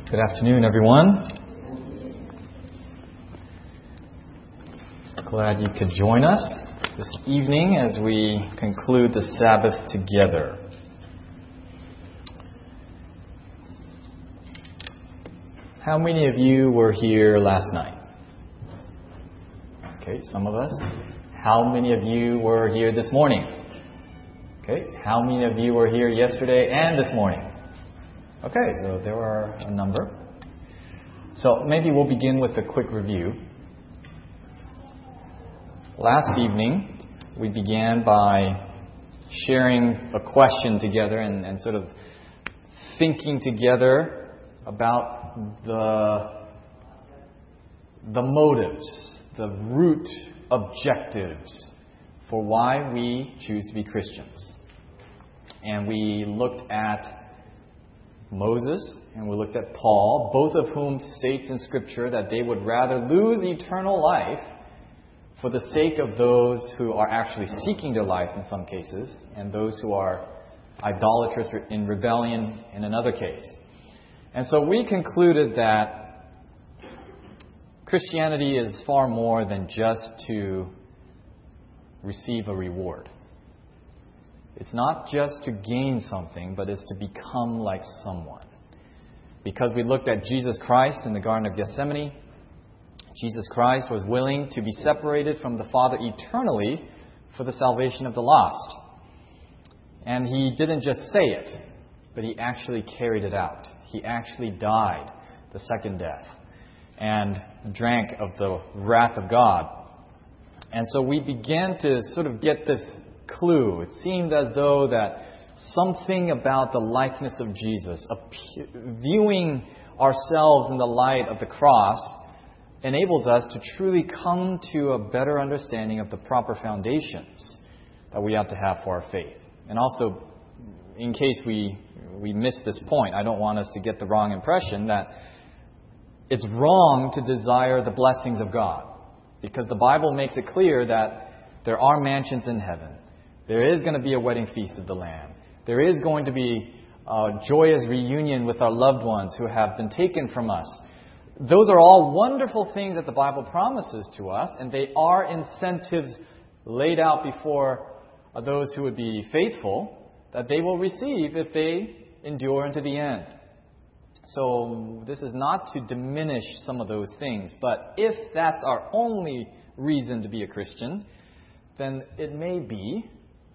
Good afternoon, everyone. Glad you could join us this evening as we conclude the Sabbath together. How many of you were here last night? Okay, some of us. How many of you were here this morning? Okay, how many of you were here yesterday and this morning? Okay, so there are a number. So maybe we'll begin with a quick review. Last evening, we began by sharing a question together and sort of thinking together about the motives, the root objectives for why we choose to be Christians. And we looked at Moses and we looked at Paul, both of whom states in Scripture that they would rather lose eternal life for the sake of those who are actually seeking their life in some cases, and those who are idolatrous in rebellion in another case. And so we concluded that Christianity is far more than just to receive a reward. It's not just to gain something, but it's to become like someone. Because we looked at Jesus Christ in the Garden of Gethsemane, Jesus Christ was willing to be separated from the Father eternally for the salvation of the lost. And He didn't just say it, but He actually carried it out. He actually died the second death and drank of the wrath of God. And so we began to sort of get this clue. It seemed as though that something about the likeness of Jesus, viewing ourselves in the light of the cross, enables us to truly come to a better understanding of the proper foundations that we ought to have for our faith. And also, in case we miss this point, I don't want us to get the wrong impression that it's wrong to desire the blessings of God. Because the Bible makes it clear that there are mansions in heaven. There is going to be a wedding feast of the Lamb. There is going to be a joyous reunion with our loved ones who have been taken from us. Those are all wonderful things that the Bible promises to us, and they are incentives laid out before those who would be faithful that they will receive if they endure unto the end. So this is not to diminish some of those things, but if that's our only reason to be a Christian, then it may be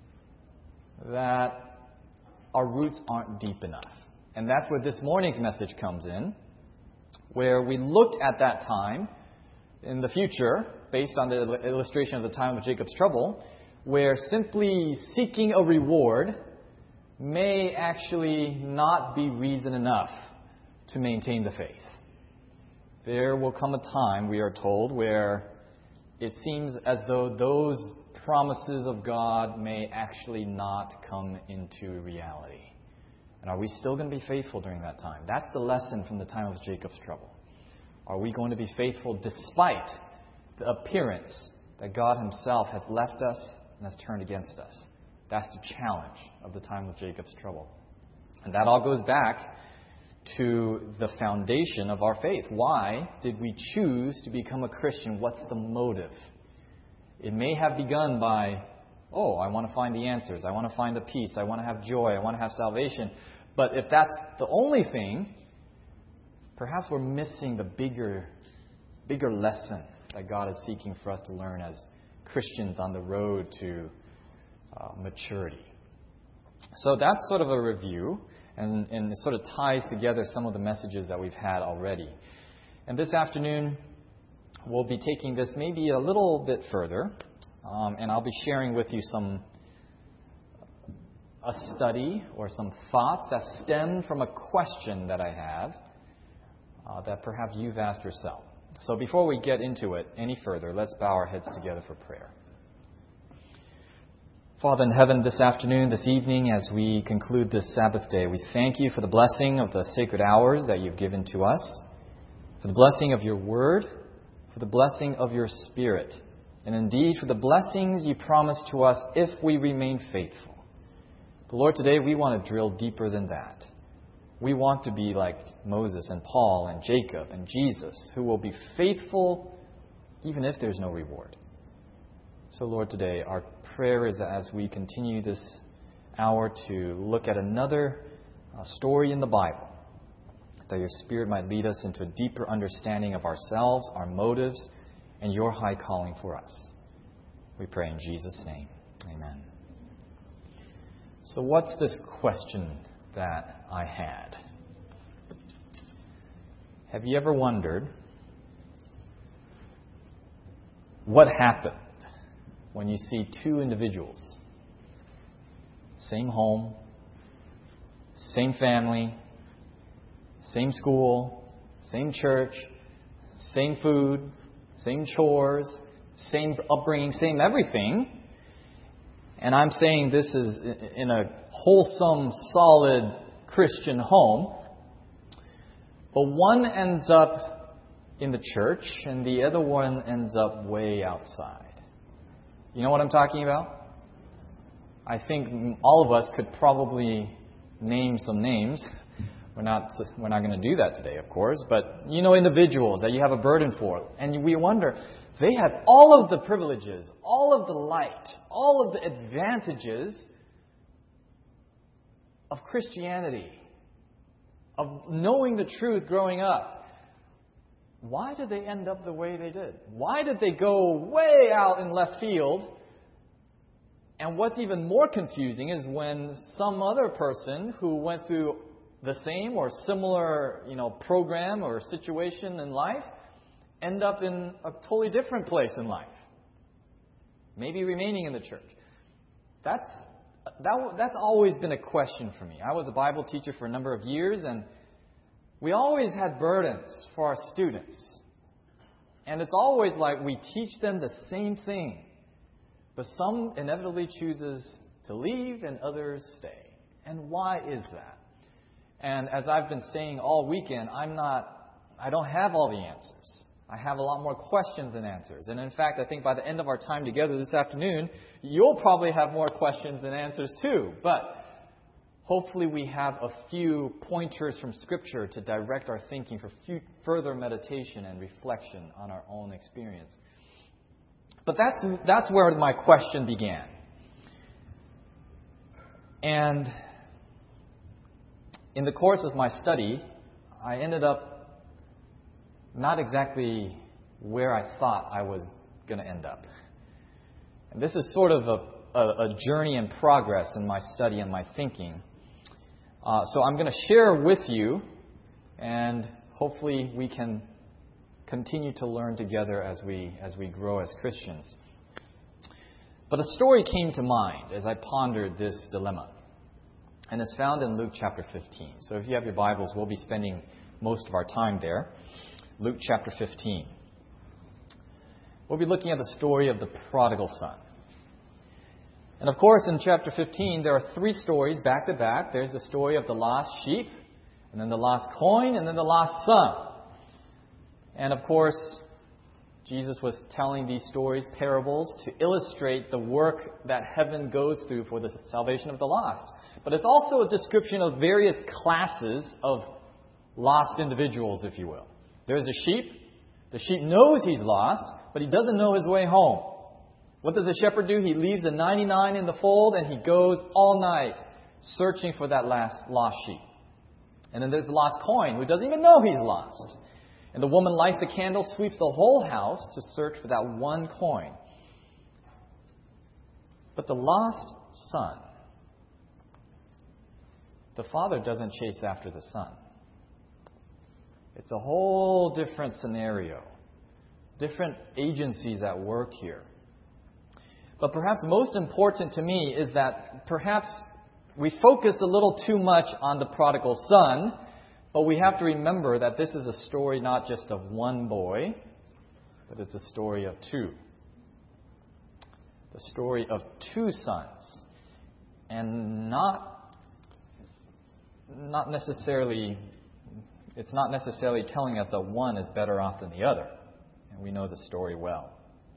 that our roots aren't deep enough. And that's where this morning's message comes in, where we looked at that time in the future, based on the illustration of the time of Jacob's trouble, where simply seeking a reward may actually not be reason enough to maintain the faith. There will come a time, we are told, where it seems as though those promises of God may actually not come into reality. And are we still going to be faithful during that time? That's the lesson from the time of Jacob's trouble. Are we going to be faithful despite the appearance that God Himself has left us and has turned against us? That's the challenge of the time of Jacob's trouble. And that all goes back to the foundation of our faith. Why did we choose to become a Christian? What's the motive? It may have begun by, I want to find the answers. I want to find the peace. I want to have joy. I want to have salvation. But if that's the only thing, perhaps we're missing the bigger lesson that God is seeking for us to learn as Christians on the road to maturity. So that's sort of a review, and it sort of ties together some of the messages that we've had already. And this afternoon, we'll be taking this maybe a little bit further, and I'll be sharing with you a study or some thoughts that stem from a question that I have that perhaps you've asked yourself. So before we get into it any further, let's bow our heads together for prayer. Father in heaven, this afternoon, this evening, as we conclude this Sabbath day, we thank You for the blessing of the sacred hours that You've given to us, for the blessing of Your Word, for the blessing of Your Spirit, and indeed for the blessings You promise to us if we remain faithful. But Lord, today we want to drill deeper than that. We want to be like Moses and Paul and Jacob and Jesus, who will be faithful even if there's no reward. So, Lord, today our prayer is that as we continue this hour to look at another story in the Bible, that your Spirit might lead us into a deeper understanding of ourselves, our motives, and your high calling for us. We pray in Jesus' name. Amen. So what's this question that I had? Have you ever wondered what happened when you see two individuals, same home, same family, same school, same church, same food, same chores, same upbringing, same everything. And I'm saying this is in a wholesome, solid Christian home. But one ends up in the church and the other one ends up way outside. You know what I'm talking about? I think all of us could probably name some names. We're not going to do that today, of course. But you know individuals that you have a burden for. And we wonder, they had all of the privileges, all of the light, all of the advantages of Christianity, of knowing the truth growing up. Why did they end up the way they did? Why did they go way out in left field? And what's even more confusing is when some other person who went through the same or similar, program or situation in life end up in a totally different place in life. Maybe remaining in the church. That's always been a question for me. I was a Bible teacher for a number of years, and we always had burdens for our students. And it's always like we teach them the same thing. But some inevitably chooses to leave and others stay. And why is that? And as I've been saying all weekend, I don't have all the answers. I have a lot more questions than answers. And in fact, I think by the end of our time together this afternoon, you'll probably have more questions than answers too. But hopefully we have a few pointers from Scripture to direct our thinking for further meditation and reflection on our own experience. But that's where my question began. And in the course of my study, I ended up not exactly where I thought I was going to end up. And this is sort of a journey in progress in my study and my thinking. So I'm going to share with you, and hopefully we can continue to learn together as we grow as Christians. But a story came to mind as I pondered this dilemma. And it's found in Luke chapter 15. So if you have your Bibles, we'll be spending most of our time there. Luke chapter 15. We'll be looking at the story of the prodigal son. And of course, in chapter 15, there are three stories back to back. There's the story of the lost sheep, and then the lost coin, and then the lost son. And of course, Jesus was telling these stories, parables, to illustrate the work that heaven goes through for the salvation of the lost. But it's also a description of various classes of lost individuals, if you will. There's a sheep. The sheep knows he's lost, but he doesn't know his way home. What does the shepherd do? He leaves the 99 in the fold and he goes all night searching for that last lost sheep. And then there's the lost coin, who doesn't even know he's lost. And the woman lights the candle, sweeps the whole house to search for that one coin. But the lost son, the father doesn't chase after the son. It's a whole different scenario. Different agencies at work here. But perhaps most important to me is that perhaps we focus a little too much on the prodigal son, but we have to remember that this is a story not just of one boy, but it's a story of two. The story of two sons. And not necessarily, it's not necessarily telling us that one is better off than the other. And we know the story well.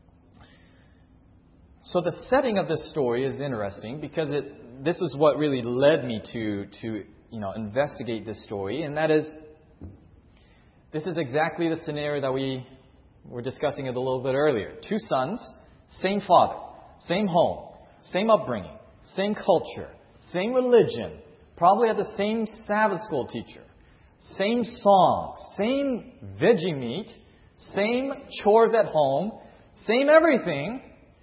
So the setting of this story is interesting because this is what really led me to investigate this story, and that is, this is exactly the scenario that we were discussing it a little bit earlier. Two sons, same father, same home, same upbringing, same culture, same religion, probably had the same Sabbath school teacher, same songs, same veggie meat, same chores at home, same everything,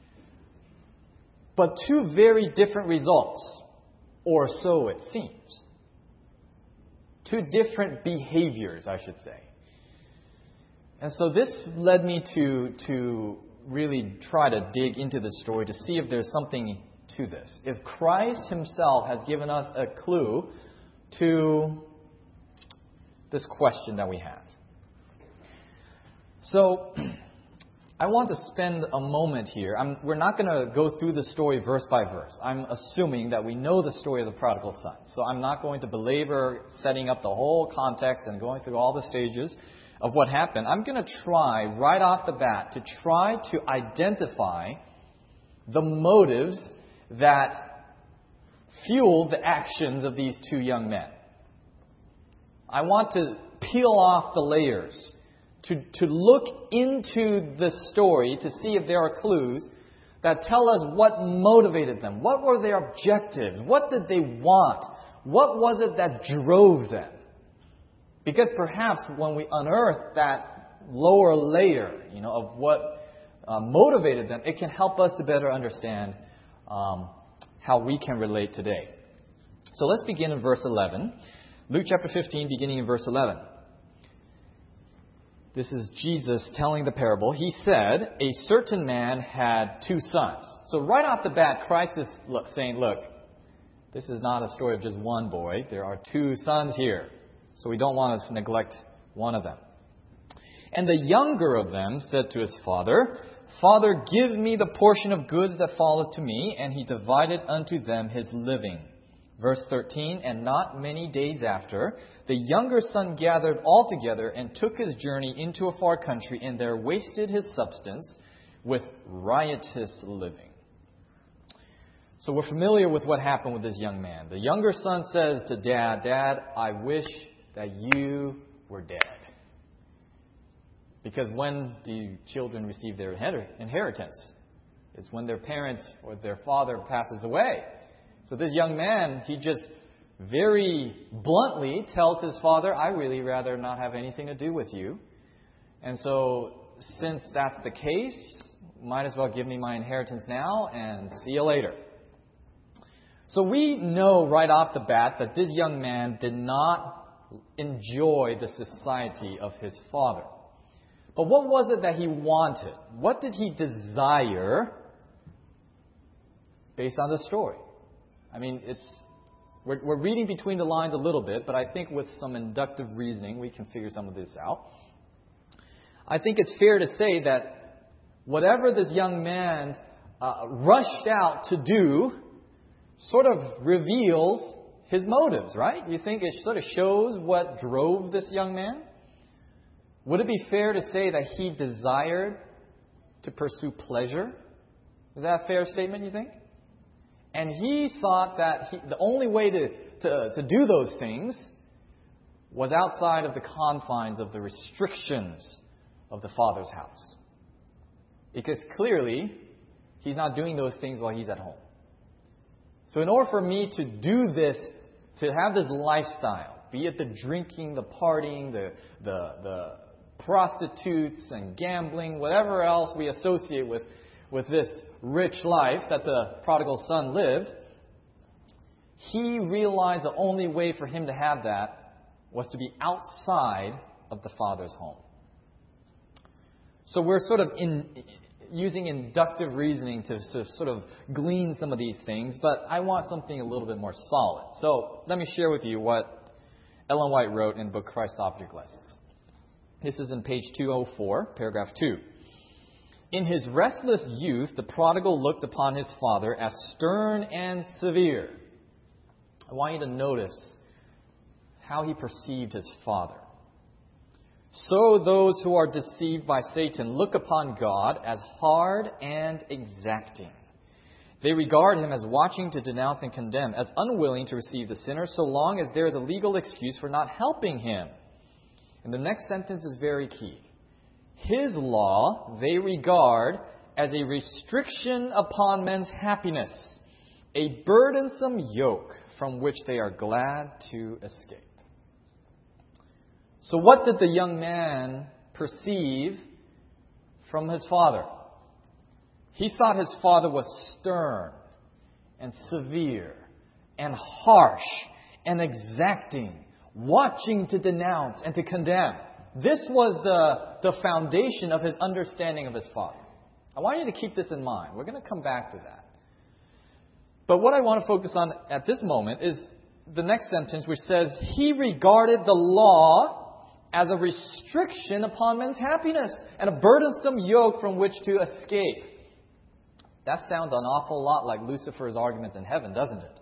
but two very different results, or so it seems. Two different behaviors, I should say. And so this led me to really try to dig into this story to see if there's something to this. If Christ Himself has given us a clue to this question that we have. So, I want to spend a moment here. We're not going to go through the story verse by verse. I'm assuming that we know the story of the prodigal son. So I'm not going to belabor setting up the whole context and going through all the stages of what happened. I'm going to try right off the bat to try to identify the motives that fueled the actions of these two young men. I want to peel off the layers, to look into the story to see if there are clues that tell us what motivated them. What were their objectives? What did they want? What was it that drove them? Because perhaps when we unearth that lower layer, of what motivated them, it can help us to better understand how we can relate today. So let's begin in verse 11. Luke chapter 15, beginning in verse 11. This is Jesus telling the parable. He said, a certain man had two sons. So right off the bat, Christ is saying, look, this is not a story of just one boy. There are two sons here. So we don't want to neglect one of them. And the younger of them said to his father, Father, give me the portion of goods that falleth to me. And he divided unto them his living. Verse 13, and not many days after, the younger son gathered all together and took his journey into a far country, and there wasted his substance with riotous living. So we're familiar with what happened with this young man. The younger son says to Dad, Dad, I wish that you were dead. Because when do children receive their inheritance? It's when their parents or their father passes away. So this young man, he just very bluntly tells his father, I really rather not have anything to do with you. And so since that's the case, might as well give me my inheritance now and see you later. So we know right off the bat that this young man did not enjoy the society of his father. But what was it that he wanted? What did he desire based on the story? I mean, we're reading between the lines a little bit, but I think with some inductive reasoning, we can figure some of this out. I think it's fair to say that whatever this young man rushed out to do sort of reveals his motives, right? You think it sort of shows what drove this young man? Would it be fair to say that he desired to pursue pleasure? Is that a fair statement, you think? And he thought that the only way to do those things was outside of the confines of the restrictions of the Father's house. Because clearly, he's not doing those things while he's at home. So in order for me to do this, to have this lifestyle, be it the drinking, the partying, the prostitutes and gambling, whatever else we associate with this rich life that the prodigal son lived, he realized the only way for him to have that was to be outside of the Father's home. So we're sort of using inductive reasoning to sort of glean some of these things, but I want something a little bit more solid. So let me share with you what Ellen White wrote in the book Christ Object Lessons. This is in page 204, paragraph 2. In his restless youth, the prodigal looked upon his father as stern and severe. I want you to notice how he perceived his father. So those who are deceived by Satan look upon God as hard and exacting. They regard him as watching to denounce and condemn, as unwilling to receive the sinner so long as there is a legal excuse for not helping him. And the next sentence is very key. His law they regard as a restriction upon men's happiness, a burdensome yoke from which they are glad to escape. So what did the young man perceive from his father? He thought his father was stern and severe and harsh and exacting, watching to denounce and to condemn. This was the foundation of his understanding of his father. I want you to keep this in mind. We're going to come back to that. But what I want to focus on at this moment is the next sentence, which says, he regarded the law as a restriction upon men's happiness and a burdensome yoke from which to escape. That sounds an awful lot like Lucifer's arguments in heaven, doesn't it?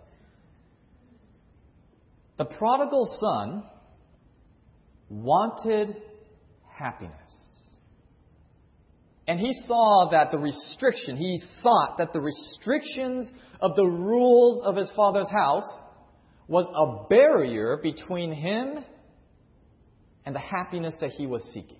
The prodigal son wanted happiness. And he saw that he thought that the restrictions of the rules of his father's house was a barrier between him and the happiness that he was seeking.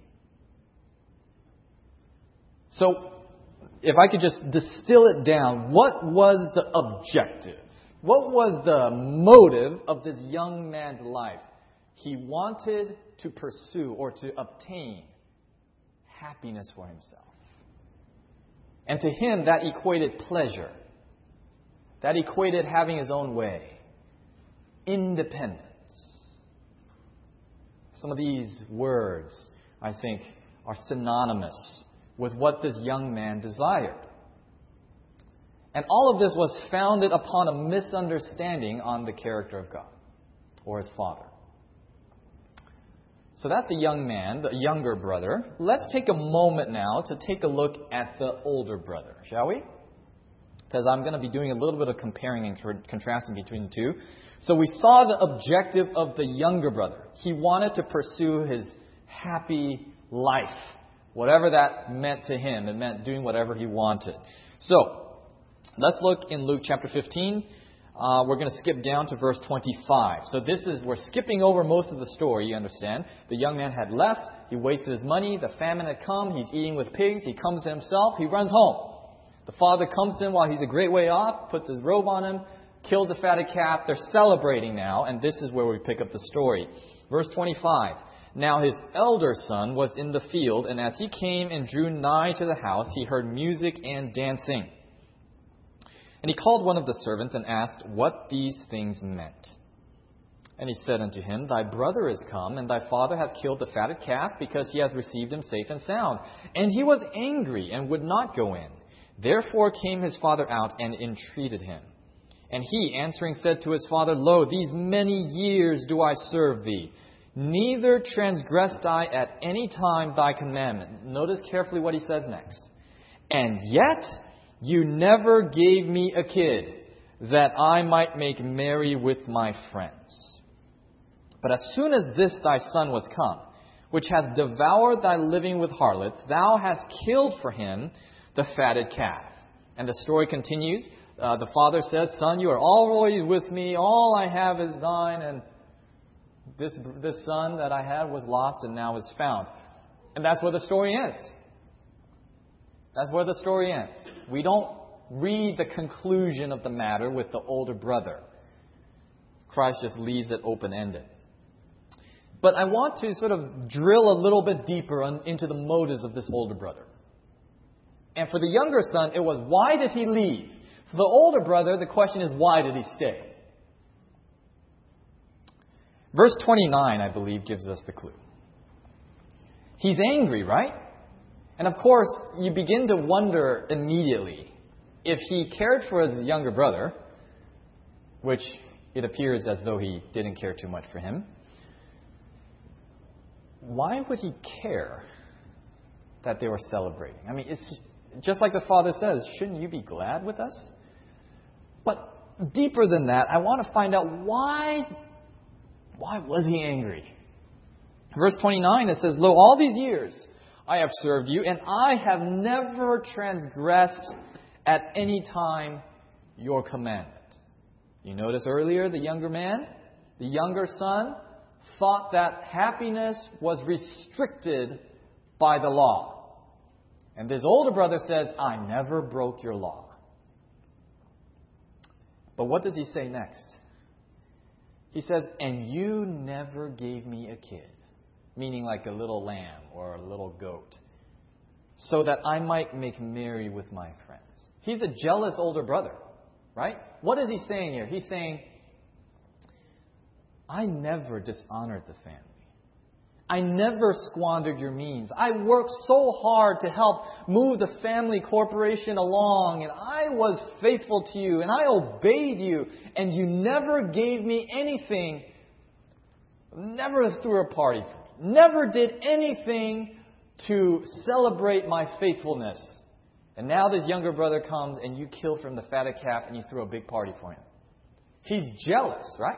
So, if I could just distill it down, what was the objective? What was the motive of this young man's life? He wanted to pursue or to obtain happiness for himself. And to him, that equated pleasure. That equated having his own way. Independence. Some of these words, I think, are synonymous with what this young man desired. And all of this was founded upon a misunderstanding on the character of God or his father. So that's the young man, the younger brother. Let's take a moment now to take a look at the older brother, shall we? Because I'm going to be doing a little bit of comparing and contrasting between the two. So we saw the objective of the younger brother. He wanted to pursue his happy life. Whatever that meant to him, it meant doing whatever he wanted. So, let's look in Luke chapter 15. We're going to skip down to verse 25. So we're skipping over most of the story, you understand. The young man had left. He wasted his money. The famine had come. He's eating with pigs. He comes to himself. He runs home. The father comes to him while he's a great way off, puts his robe on him, kills the fatted calf. They're celebrating now, and this is where we pick up the story. Verse 25. Now his elder son was in the field, and as he came and drew nigh to the house, he heard music and dancing. And he called one of the servants and asked what these things meant. And he said unto him, Thy brother is come, and thy father hath killed the fatted calf, because he hath received him safe and sound. And he was angry, and would not go in. Therefore came his father out, and entreated him. And he, answering, said to his father, Lo, these many years do I serve thee. Neither transgressed I at any time thy commandment. Notice carefully what he says next. And yet you never gave me a kid, that I might make merry with my friends. But as soon as this thy son was come, which hath devoured thy living with harlots, thou hast killed for him the fatted calf. And the story continues. The father says, Son, you are always with me. All I have is thine. And this son that I had was lost and now is found. And that's where the story ends. That's where the story ends. We don't read the conclusion of the matter with the older brother. Christ just leaves it open-ended. But I want to sort of drill a little bit deeper into the motives of this older brother. And for the younger son, it was, why did he leave? For the older brother, the question is, why did he stay? Verse 29, I believe, gives us the clue. He's angry, right? And of course, you begin to wonder immediately, if he cared for his younger brother, which it appears as though he didn't care too much for him, why would he care that they were celebrating? I mean, it's just like the father says, shouldn't you be glad with us? But deeper than that, I want to find out why was he angry? Verse 29, it says, Lo, all these years I have served you, and I have never transgressed at any time your commandment. You notice earlier the younger man, the younger son, thought that happiness was restricted by the law. And this older brother says, I never broke your law. But what does he say next? He says, and you never gave me a kid, meaning like a little lamb or a little goat, so that I might make merry with my friends. He's a jealous older brother, right? What is he saying here? He's saying, I never dishonored the family. I never squandered your means. I worked so hard to help move the family corporation along, and I was faithful to you, and I obeyed you, and you never gave me anything. Never threw a party for me. Never did anything to celebrate my faithfulness. And now this younger brother comes and you kill from the fatted calf and you throw a big party for him. He's jealous, right?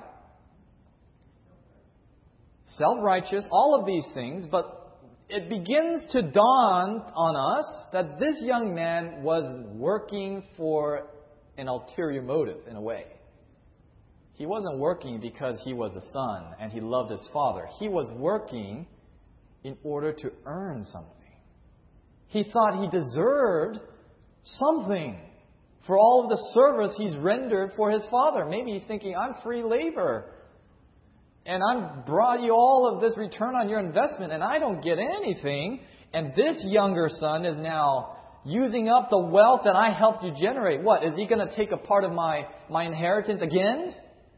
Self-righteous, all of these things, but it begins to dawn on us that this young man was working for an ulterior motive in a way. He wasn't working because he was a son and he loved his father. He was working in order to earn something. He thought he deserved something for all of the service he's rendered for his father. Maybe he's thinking, I'm free labor. And I've brought you all of this return on your investment, and I don't get anything. And this younger son is now using up the wealth that I helped you generate. What? Is he going to take a part of my inheritance again?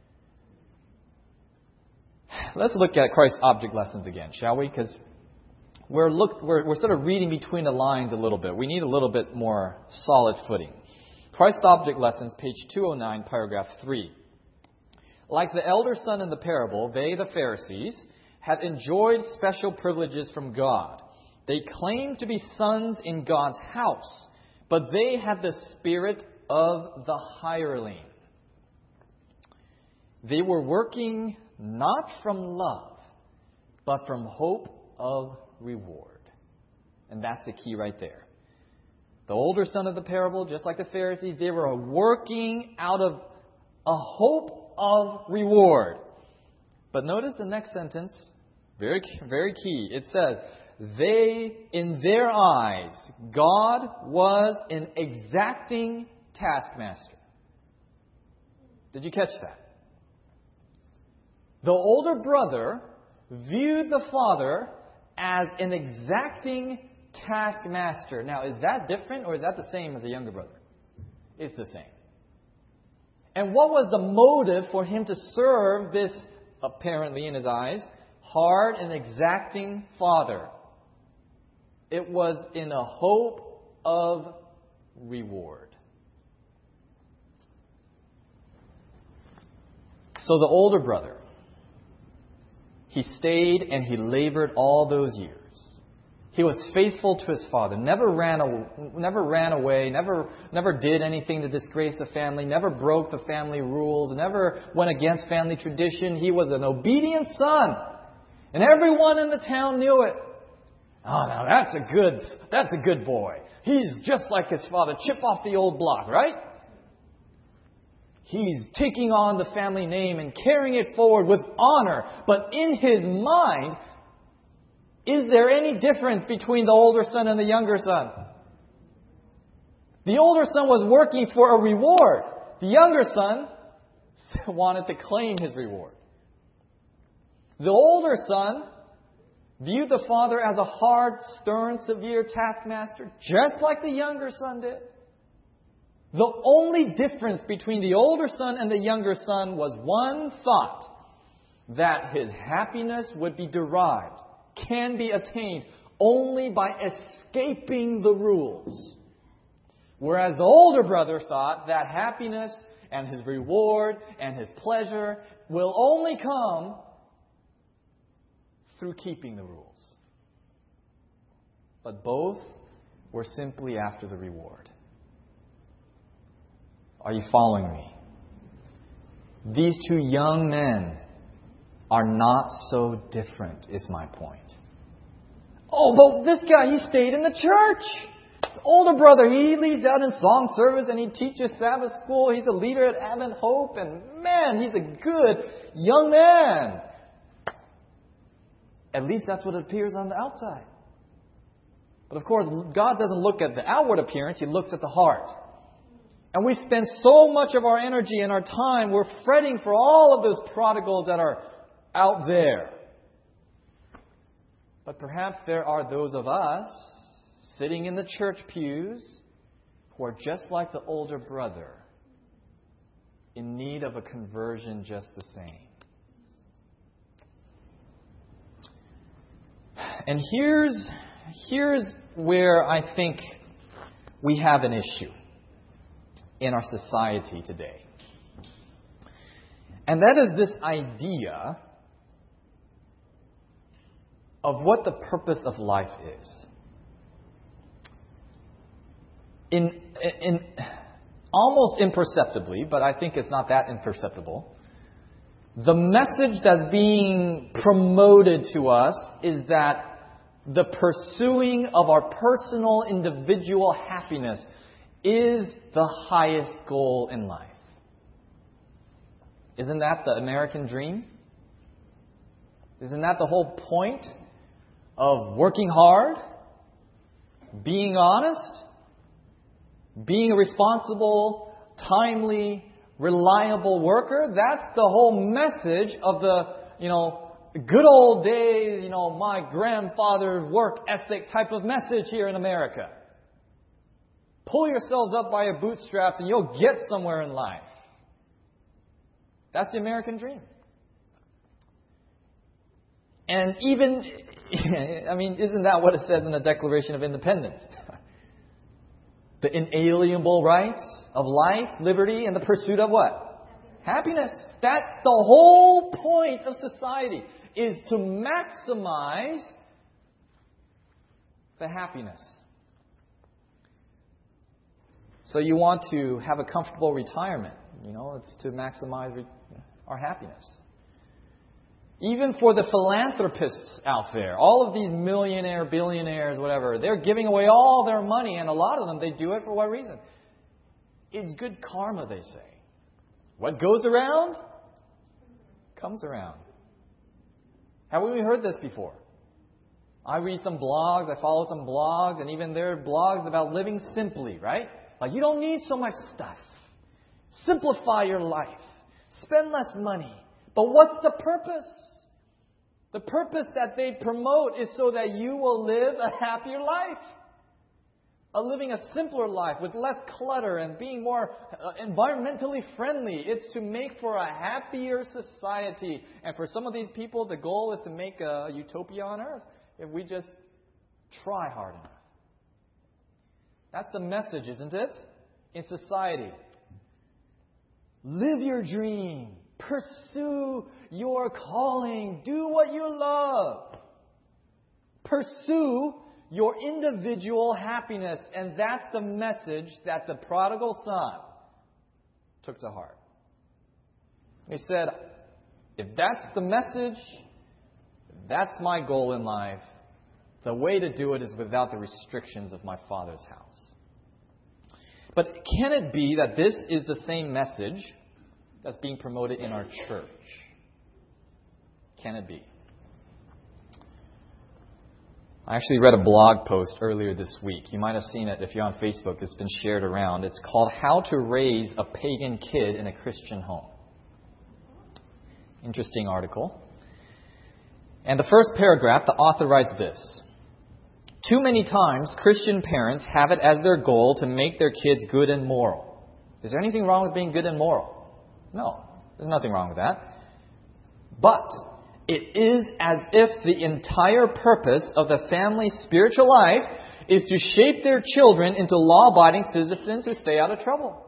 Let's look at Christ's object lessons again, shall we? Because we're sort of reading between the lines a little bit. We need a little bit more solid footing. Christ's object lessons, page 209, paragraph 3. Like the elder son in the parable, they, the Pharisees, had enjoyed special privileges from God. They claimed to be sons in God's house, but they had the spirit of the hireling. They were working not from love, but from hope of reward. And that's the key right there. The older son of the parable, just like the Pharisees, they were working out of a hope of reward. But notice the next sentence, very, very key. It says, they, in their eyes, God was an exacting taskmaster. Did you catch that? The older brother viewed the father as an exacting taskmaster. Now, is that different or is that the same as the younger brother? It's the same. And what was the motive for him to serve this, apparently in his eyes, hard and exacting father? It was in a hope of reward. So the older brother, he stayed and he labored all those years. He was faithful to his father, never ran away, never did anything to disgrace the family, never broke the family rules, never went against family tradition. He was an obedient son. And everyone in the town knew it. Oh, now that's a good boy. He's just like his father, chip off the old block, right? He's taking on the family name and carrying it forward with honor. But in his mind, is there any difference between the older son and the younger son? The older son was working for a reward. The younger son wanted to claim his reward. The older son viewed the father as a hard, stern, severe taskmaster, just like the younger son did. The only difference between the older son and the younger son was one thought, that his happiness would be derived, can be attained only by escaping the rules. Whereas the older brother thought that happiness and his reward and his pleasure will only come through keeping the rules. But both were simply after the reward. Are you following me? These two young men are not so different, is my point. Oh, but this guy, he stayed in the church. older brother, he leads out in song service and he teaches Sabbath school. He's a leader at Advent Hope. And man, he's a good young man. At least that's what appears on the outside. But of course, God doesn't look at the outward appearance. He looks at the heart. And we spend so much of our energy and our time, we're fretting for all of those prodigals that are out there. But perhaps there are those of us sitting in the church pews who are just like the older brother, in need of a conversion just the same. And here's where I think we have an issue in our society today. And that is this idea of what the purpose of life is. In almost imperceptibly, but I think it's not that imperceptible, the message that's being promoted to us is that the pursuing of our personal, individual happiness is the highest goal in life. Isn't that the American dream? Isn't that the whole point of working hard, being honest, being a responsible, timely, reliable worker? That's the whole message of the, good old days, my grandfather's work ethic type of message here in America. Pull yourselves up by your bootstraps and you'll get somewhere in life. That's the American dream. And even, isn't that what it says in the Declaration of Independence? The inalienable rights of life, liberty, and the pursuit of what? Happiness. That's the whole point of society, is to maximize the happiness. So you want to have a comfortable retirement. It's to maximize our happiness. Even for the philanthropists out there, all of these millionaire, billionaires, whatever, they're giving away all their money, and a lot of them, they do it for what reason? It's good karma, they say. What goes around comes around. Haven't we heard this before? I read some blogs, I follow some blogs, and even there are blogs about living simply, right? Like, you don't need so much stuff. Simplify your life. Spend less money. But what's the purpose? The purpose that they promote is so that you will live a happier life. Living a simpler life with less clutter and being more environmentally friendly. It's to make for a happier society. And for some of these people, the goal is to make a utopia on earth if we just try hard enough. That's the message, isn't it? In society. Live your dream. Pursue your calling. Do what you love. Pursue your individual happiness. And that's the message that the prodigal son took to heart. He said, if that's the message, that's my goal in life, the way to do it is without the restrictions of my Father's house. But can it be that this is the same message that's being promoted in our church? Can it be? I actually read a blog post earlier this week. You might have seen it if you're on Facebook. It's been shared around. It's called How to Raise a Pagan Kid in a Christian Home. Interesting article. And the first paragraph, the author writes this. Too many times, Christian parents have it as their goal to make their kids good and moral. Is there anything wrong with being good and moral? No, there's nothing wrong with that. But it is as if the entire purpose of the family's spiritual life is to shape their children into law-abiding citizens who stay out of trouble.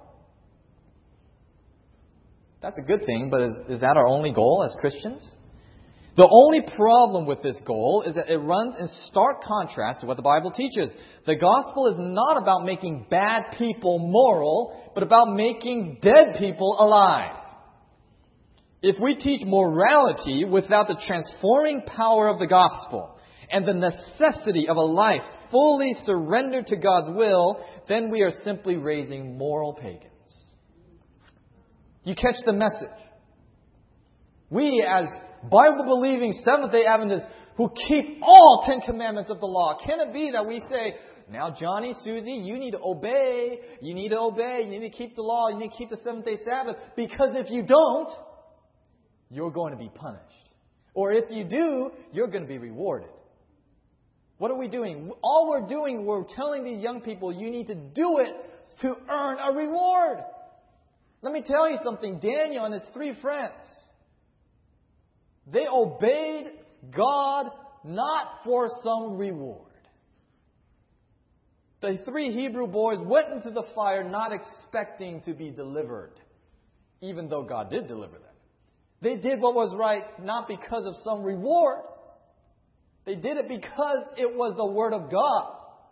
That's a good thing, but is that our only goal as Christians? The only problem with this goal is that it runs in stark contrast to what the Bible teaches. The gospel is not about making bad people moral, but about making dead people alive. If we teach morality without the transforming power of the gospel, and the necessity of a life fully surrendered to God's will, then we are simply raising moral pagans. You catch the message? We, as Bible-believing Seventh-day Adventists who keep all 10 commandments of the law, can it be that we say, now Johnny, Susie, you need to obey. You need to obey. You need to keep the law. You need to keep the seventh-day Sabbath. Because if you don't, you're going to be punished. Or if you do, you're going to be rewarded. What are we doing? All we're doing, we're telling these young people, you need to do it to earn a reward. Let me tell you something. Daniel and his 3 friends, they obeyed God not for some reward. The 3 Hebrew boys went into the fire not expecting to be delivered, even though God did deliver them. They did what was right not because of some reward. They did it because it was the Word of God.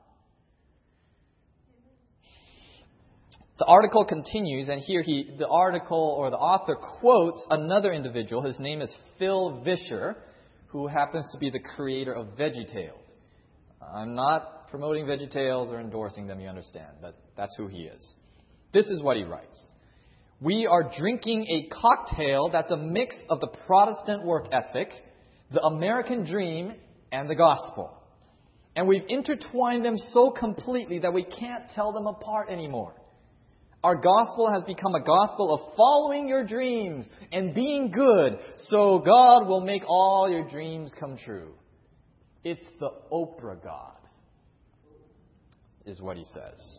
The article continues, and here the article or the author quotes another individual. His name is Phil Vischer, who happens to be the creator of VeggieTales. I'm not promoting VeggieTales or endorsing them, you understand, but that's who he is. This is what he writes. We are drinking a cocktail that's a mix of the Protestant work ethic, the American dream, and the gospel. And we've intertwined them so completely that we can't tell them apart anymore. Our gospel has become a gospel of following your dreams and being good, so God will make all your dreams come true. It's the Oprah God, is what he says.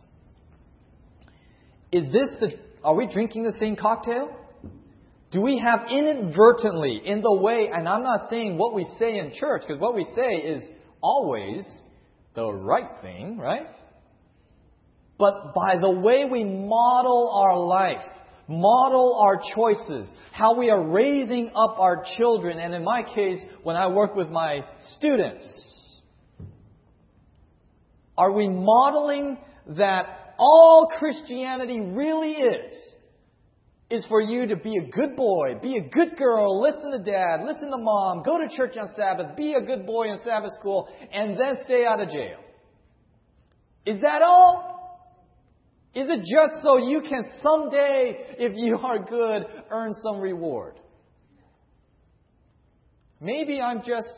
Are we drinking the same cocktail? Do we have inadvertently, in the way, and I'm not saying what we say in church, because what we say is always the right thing, right? But by the way we model our life, model our choices, how we are raising up our children, and in my case, when I work with my students, are we modeling that all Christianity really is for you to be a good boy, be a good girl, listen to dad, listen to mom, go to church on Sabbath, be a good boy in Sabbath school, and then stay out of jail? Is that all? Is it just so you can someday, if you are good, earn some reward? Maybe I'm just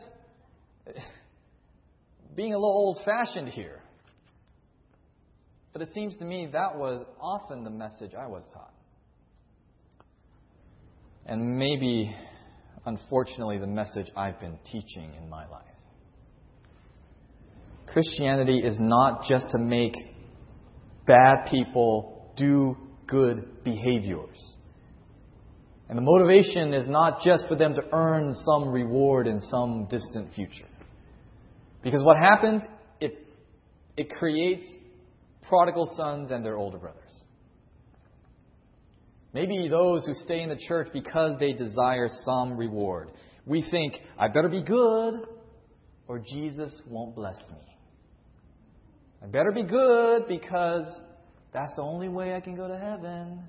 being a little old-fashioned here. But it seems to me that was often the message I was taught. And maybe, unfortunately, the message I've been teaching in my life. Christianity is not just to make bad people do good behaviors. And the motivation is not just for them to earn some reward in some distant future. Because what happens, it creates prodigal sons and their older brothers. Maybe those who stay in the church because they desire some reward. We think, I better be good or Jesus won't bless me. I better be good because that's the only way I can go to heaven.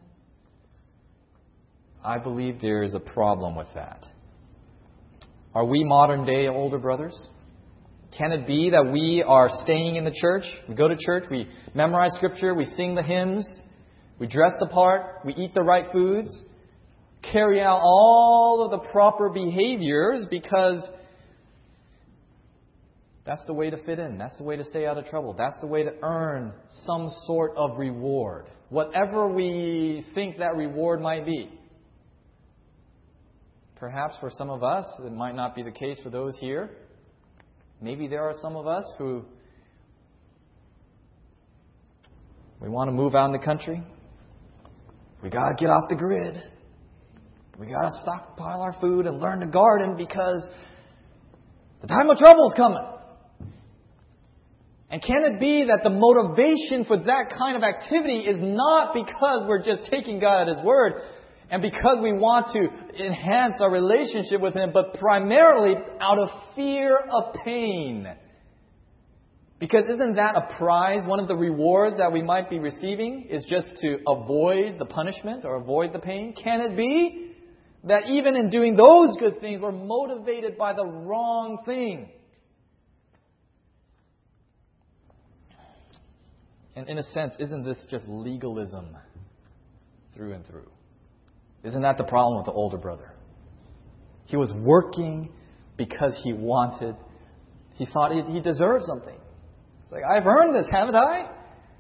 I believe there is a problem with that. Are we modern day older brothers? Can it be that we are staying in the church? We go to church, we memorize Scripture, we sing the hymns, we dress the part, we eat the right foods, carry out all of the proper behaviors because that's the way to fit in. That's the way to stay out of trouble. That's the way to earn some sort of reward. Whatever we think that reward might be. Perhaps for some of us, it might not be the case for those here. Maybe there are some of us who we want to move out in the country. We got to get off the grid. We got to stockpile our food and learn to garden because the time of trouble is coming. And can it be that the motivation for that kind of activity is not because we're just taking God at His word and because we want to enhance our relationship with Him, but primarily out of fear of pain? Because isn't that a prize? One of the rewards that we might be receiving is just to avoid the punishment or avoid the pain. Can it be that even in doing those good things, we're motivated by the wrong thing? And in a sense, isn't this just legalism through and through? Isn't that the problem with the older brother? He was working because he thought he deserved something. It's like, I've earned this, haven't I?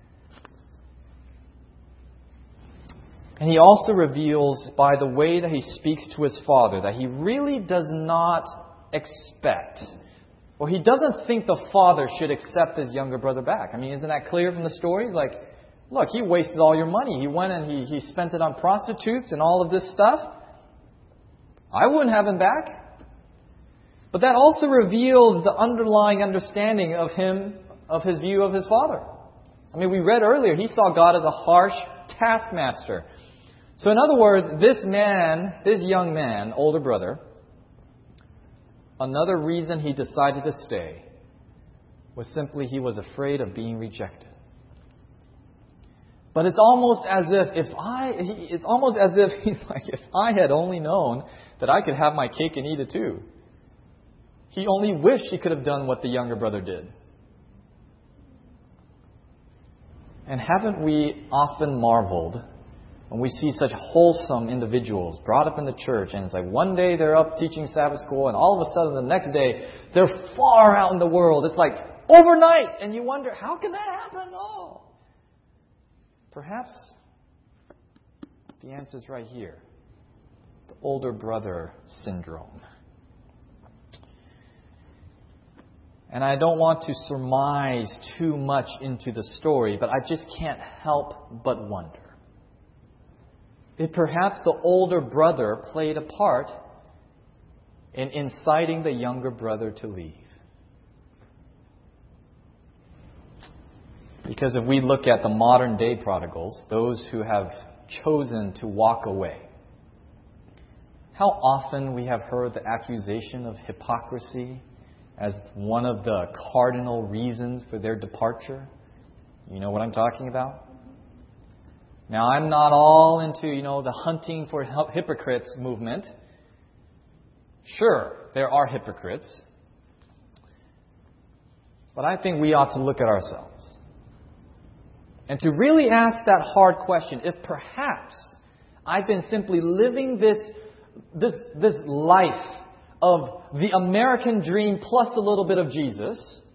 And he also reveals by the way that he speaks to his father that he really does not expect, or he doesn't think the father should accept his younger brother back. I mean, isn't that clear from the story? Like, look, he wasted all your money. He went and he spent it on prostitutes and all of this stuff. I wouldn't have him back. But that also reveals the underlying understanding of his view of his father. I mean, we read earlier, he saw God as a harsh taskmaster. So in other words, this young man, older brother, another reason he decided to stay was simply he was afraid of being rejected. But it's almost as if he's like, if I had only known that I could have my cake and eat it too. He only wished he could have done what the younger brother did. And haven't we often marveled when we see such wholesome individuals brought up in the church, and it's like one day they're up teaching Sabbath school, and all of a sudden the next day they're far out in the world. It's like overnight, and you wonder, how can that happen? Oh, perhaps the answer is right here. The older brother syndrome. And I don't want to surmise too much into the story, but I just can't help but wonder if perhaps the older brother played a part in inciting the younger brother to leave. Because if we look at the modern day prodigals, those who have chosen to walk away, how often we have heard the accusation of hypocrisy as one of the cardinal reasons for their departure. You know what I'm talking about? Now, I'm not all into, the hunting for hypocrites movement. Sure, there are hypocrites. But I think we ought to look at ourselves and to really ask that hard question, if perhaps I've been simply living this life of the American dream plus a little bit of Jesus,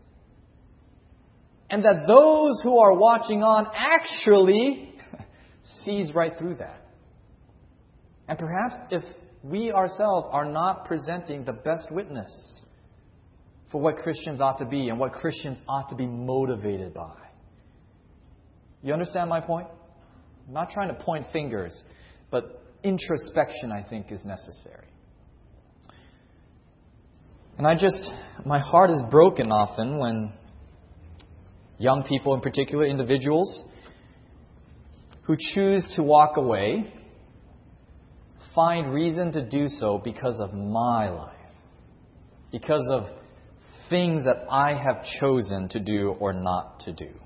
and that those who are watching on actually sees right through that. And perhaps if we ourselves are not presenting the best witness for what Christians ought to be and what Christians ought to be motivated by. You understand my point? I'm not trying to point fingers, but introspection, I think, is necessary. And my heart is broken often when young people, in particular individuals, who choose to walk away find reason to do so because of my life, because of things that I have chosen to do or not to do.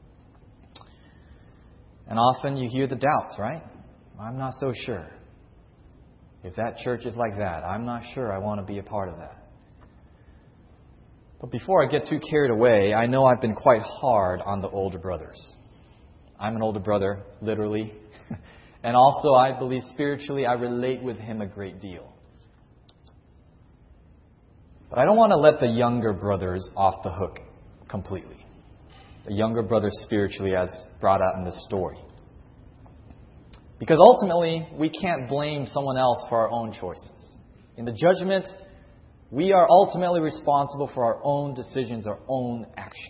And often you hear the doubts, right? I'm not so sure. If that church is like that, I'm not sure I want to be a part of that. But before I get too carried away, I know I've been quite hard on the older brothers. I'm an older brother, literally. And also, I believe spiritually, I relate with him a great deal. But I don't want to let the younger brothers off the hook completely. The younger brothers spiritually, as brought out in this story. Because ultimately, we can't blame someone else for our own choices. In the judgment, we are ultimately responsible for our own decisions, our own actions.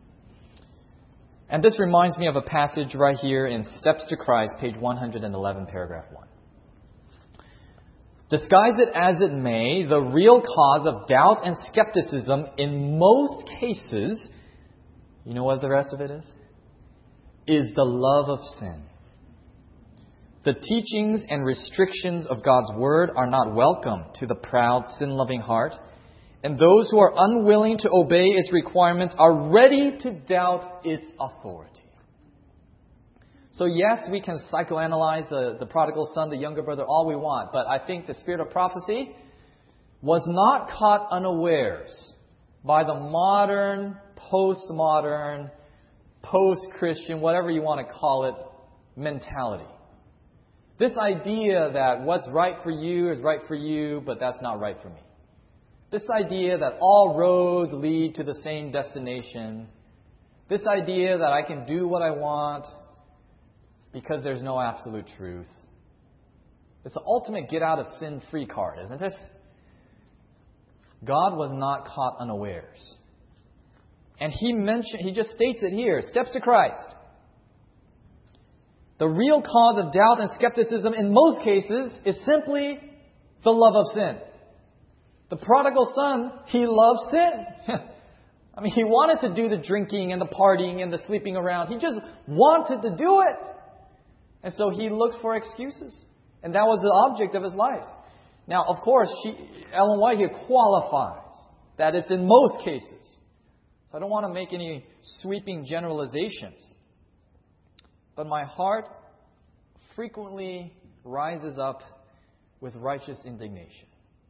And this reminds me of a passage right here in Steps to Christ, page 111, paragraph 1. Disguise it as it may, the real cause of doubt and skepticism in most cases, you know what the rest of it is the love of sin. The teachings and restrictions of God's Word are not welcome to the proud, sin-loving heart, and those who are unwilling to obey its requirements are ready to doubt its authority. So yes, we can psychoanalyze the prodigal son, the younger brother, all we want, but I think the spirit of prophecy was not caught unawares by the modern, postmodern, post-Christian, whatever you want to call it, mentality. This idea that what's right for you is right for you, but that's not right for me. This idea that all roads lead to the same destination. This idea that I can do what I want because there's no absolute truth. It's the ultimate get out of sin free card, isn't it? God was not caught unawares. And he just states it here, steps to Christ. The real cause of doubt and skepticism in most cases is simply the love of sin. The prodigal son, he loved sin. I mean, he wanted to do the drinking and the partying and the sleeping around. He just wanted to do it. And so he looked for excuses. And that was the object of his life. Now, of course, Ellen White here qualifies that it's in most cases. So I don't want to make any sweeping generalizations. But my heart frequently rises up with righteous indignation.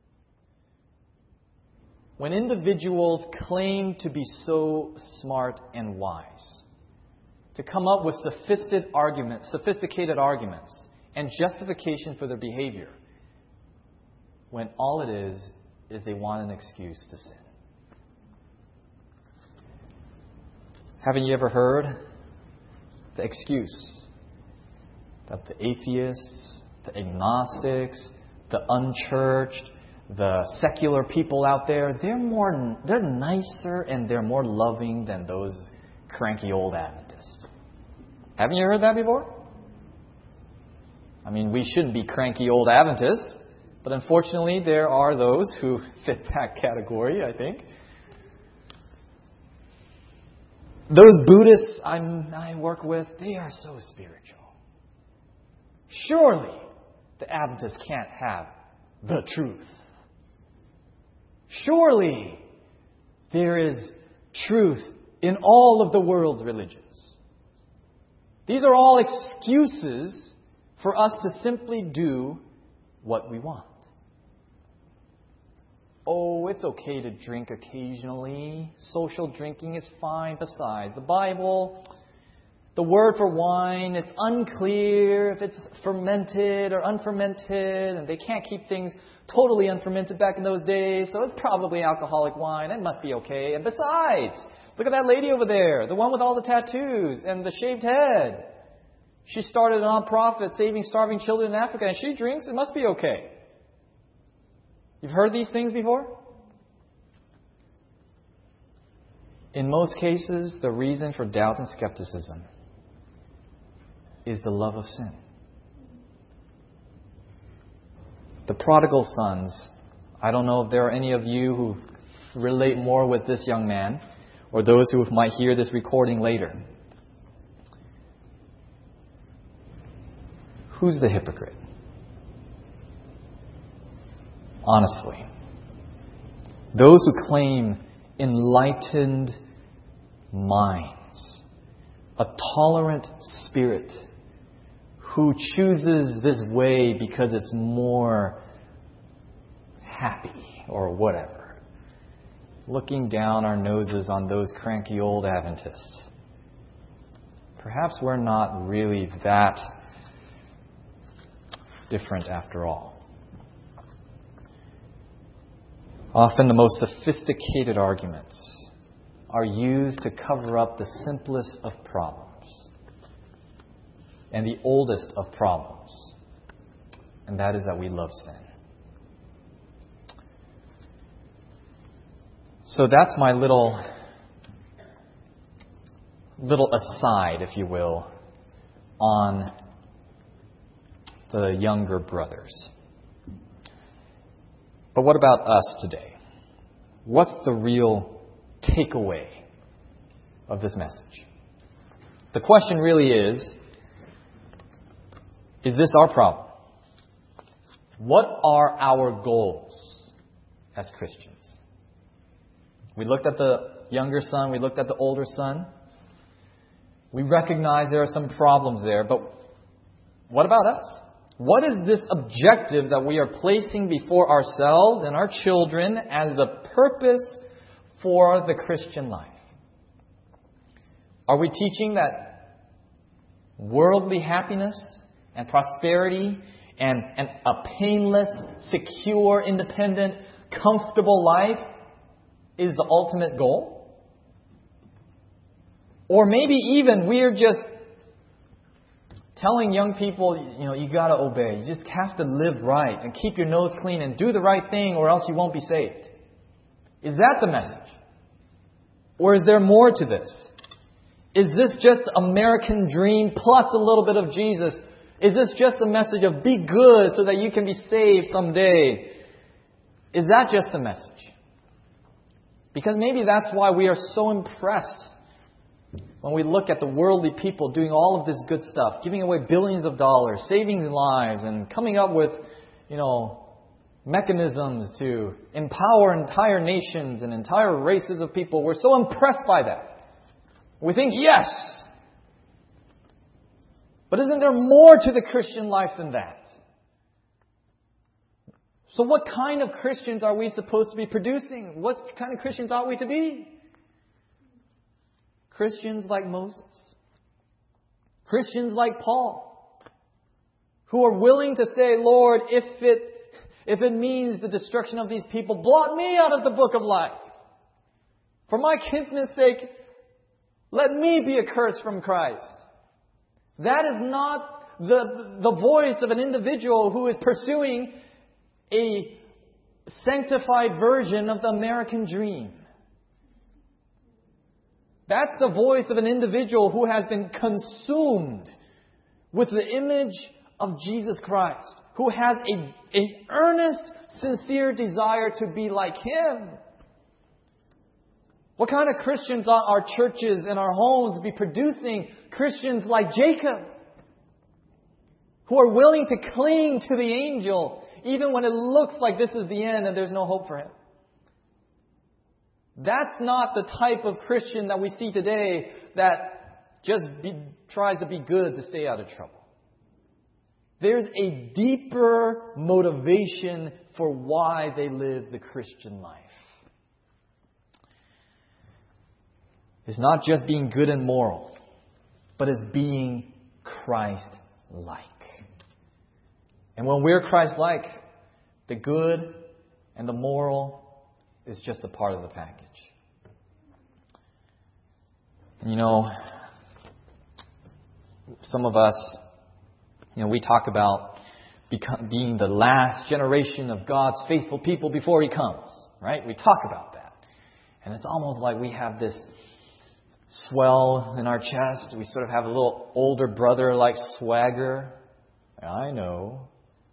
When individuals claim to be so smart and wise, to come up with sophisticated arguments and justification for their behavior, when all it is they want an excuse to sin. Haven't you ever heard the excuse that the atheists, the agnostics, the unchurched, the secular people out there, they're nicer and they're more loving than those cranky old Adventists? Haven't you heard that before? I mean, we shouldn't be cranky old Adventists, but unfortunately there are those who fit that category, I think. Those Buddhists I work with, they are so spiritual. Surely the Adventists can't have the truth. Surely there is truth in all of the world's religions. These are all excuses for us to simply do what we want. Oh, it's okay to drink occasionally. Social drinking is fine. Besides, the Bible, the word for wine, it's unclear if it's fermented or unfermented, and they can't keep things totally unfermented back in those days, so it's probably alcoholic wine. It must be okay. And besides, look at that lady over there, the one with all the tattoos and the shaved head. She started a nonprofit saving starving children in Africa, and she drinks. It must be okay. You've heard these things before? In most cases, the reason for doubt and skepticism is the love of sin. The prodigal sons, I don't know if there are any of you who relate more with this young man, or those who might hear this recording later. Who's the hypocrite? Honestly, those who claim enlightened minds, a tolerant spirit, who chooses this way because it's more happy or whatever, looking down our noses on those cranky old Adventists. Perhaps we're not really that different after all. Often the most sophisticated arguments are used to cover up the simplest of problems and the oldest of problems, and that is that we love sin. So that's my little aside, if you will, on the younger brothers. But what about us today? What's the real takeaway of this message? The question really is this our problem? What are our goals as Christians? We looked at the younger son, we looked at the older son. We recognize there are some problems there, but what about us? What is this objective that we are placing before ourselves and our children as the purpose for the Christian life? Are we teaching that worldly happiness and prosperity and a painless, secure, independent, comfortable life is the ultimate goal? Or maybe even we're just telling young people, you got to obey. You just have to live right and keep your nose clean and do the right thing or else you won't be saved. Is that the message? Or is there more to this? Is this just American dream plus a little bit of Jesus? Is this just a message of be good so that you can be saved someday? Is that just the message? Because maybe that's why we are so impressed when we look at the worldly people doing all of this good stuff, giving away billions of dollars, saving lives, and coming up with, mechanisms to empower entire nations and entire races of people. We're so impressed by that. We think, yes. But isn't there more to the Christian life than that? So what kind of Christians are we supposed to be producing? What kind of Christians ought we to be? Christians like Moses. Christians like Paul. Who are willing to say, Lord, if it means the destruction of these people, blot me out of the book of life. For my kinsman's sake, let me be accursed from Christ. That is not the voice of an individual who is pursuing a sanctified version of the American dream. That's the voice of an individual who has been consumed with the image of Jesus Christ, who has an earnest, sincere desire to be like Him. What kind of Christians ought our churches and our homes be producing? Christians like Jacob, who are willing to cling to the angel even when it looks like this is the end and there's no hope for him. That's not the type of Christian that we see today that just tries to be good to stay out of trouble. There's a deeper motivation for why they live the Christian life. It's not just being good and moral, but it's being Christ-like. And when we're Christ-like, the good and the moral is just a part of the package. And some of us, we talk about being the last generation of God's faithful people before He comes, right? We talk about that. And it's almost like we have this swell in our chest. We sort of have a little older brother-like swagger. I know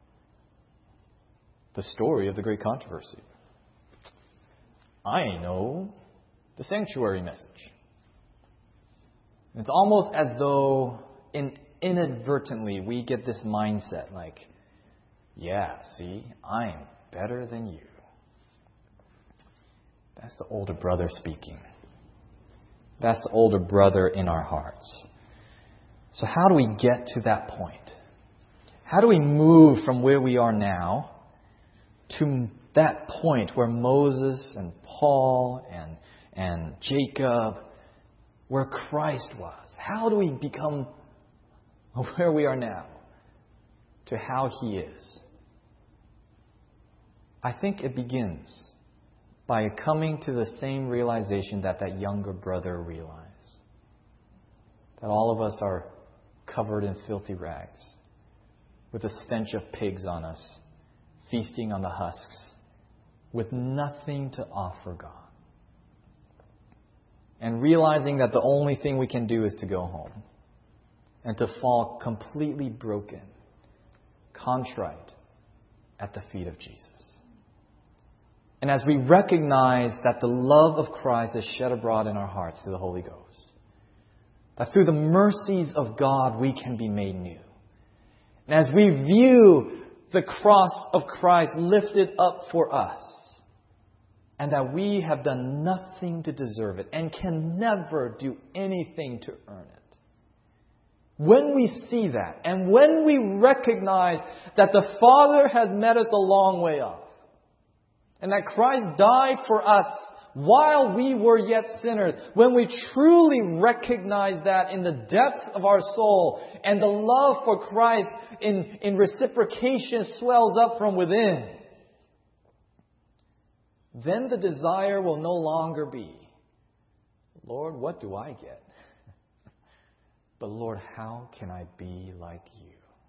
the story of the great controversy. I know the sanctuary message. It's almost as though inadvertently we get this mindset like, yeah, see, I'm better than you. That's the older brother speaking. That's the older brother in our hearts. So how do we get to that point? How do we move from where we are now to that point where Moses and Paul and Jacob, where Christ was? How do we become where we are now to how He is? I think it begins by coming to the same realization that younger brother realized. That all of us are covered in filthy rags, with the stench of pigs on us, feasting on the husks, with nothing to offer God. And realizing that the only thing we can do is to go home and to fall completely broken, contrite at the feet of Jesus. And as we recognize that the love of Christ is shed abroad in our hearts through the Holy Ghost, that through the mercies of God we can be made new. And as we view the cross of Christ lifted up for us, and that we have done nothing to deserve it and can never do anything to earn it. When we see that, and when we recognize that the Father has met us a long way off, and that Christ died for us while we were yet sinners, when we truly recognize that in the depth of our soul and the love for Christ in reciprocation swells up from within, then the desire will no longer be, Lord, what do I get? But Lord, how can I be like you?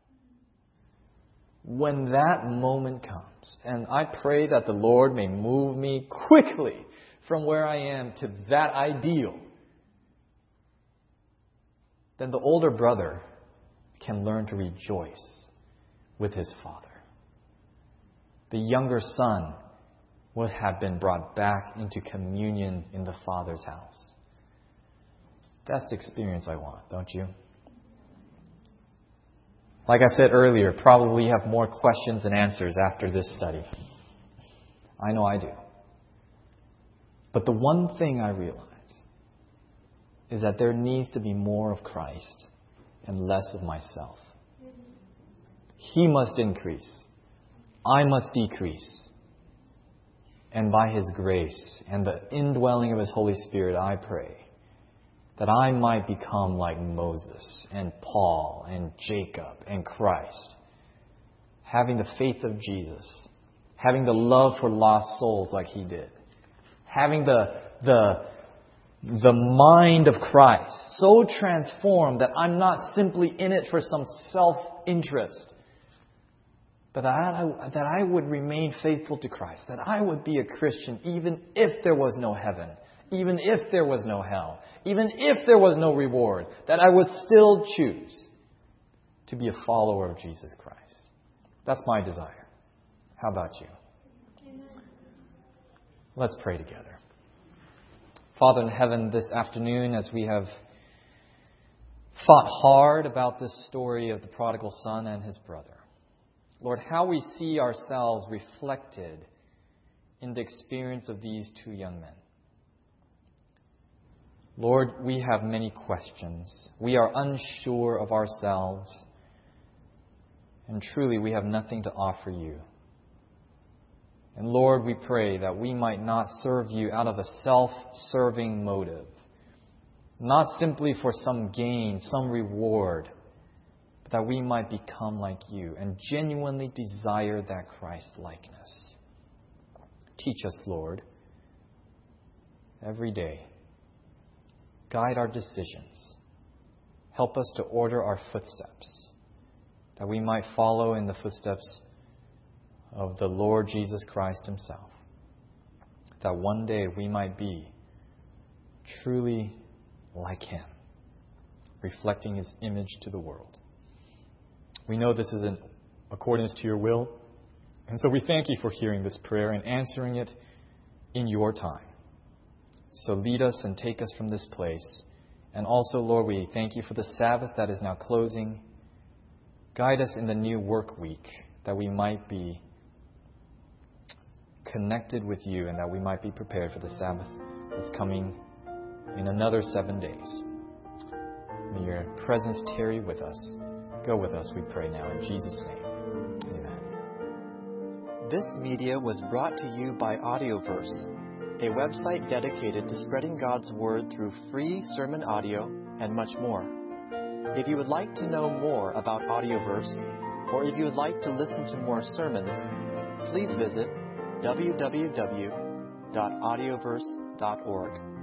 When that moment comes, and I pray that the Lord may move me quickly from where I am to that ideal, then the older brother can learn to rejoice with his father. The younger son would have been brought back into communion in the Father's house. That's the experience I want, don't you? Like I said earlier, probably you have more questions than answers after this study. I know I do. But the one thing I realize is that there needs to be more of Christ and less of myself. He must increase. I must decrease. And by His grace and the indwelling of His Holy Spirit, I pray that I might become like Moses and Paul and Jacob and Christ, having the faith of Jesus, having the love for lost souls like He did, having the mind of Christ so transformed that I'm not simply in it for some self-interest, but that I would remain faithful to Christ, that I would be a Christian even if there was no heaven, even if there was no hell, even if there was no reward, that I would still choose to be a follower of Jesus Christ. That's my desire. How about you? Amen. Let's pray together. Father in heaven, this afternoon, as we have thought hard about this story of the prodigal son and his brother, Lord, how we see ourselves reflected in the experience of these two young men. Lord, we have many questions. We are unsure of ourselves. And truly, we have nothing to offer you. And Lord, we pray that we might not serve you out of a self-serving motive. Not simply for some gain, some reward, but that we might become like you and genuinely desire that Christ-likeness. Teach us, Lord, every day. Guide our decisions. Help us to order our footsteps, that we might follow in the footsteps of the Lord Jesus Christ Himself, that one day we might be truly like Him, reflecting His image to the world. We know this is in accordance to your will, and so we thank you for hearing this prayer and answering it in your time. So lead us and take us from this place. And also, Lord, we thank you for the Sabbath that is now closing. Guide us in the new work week, that we might be connected with you and that we might be prepared for the Sabbath that's coming in another 7 days. May your presence tarry with us. Go with us, we pray now, in Jesus' name. Amen. This media was brought to you by Audioverse, a website dedicated to spreading God's Word through free sermon audio and much more. If you would like to know more about Audioverse, or if you would like to listen to more sermons, please visit www.audioverse.org.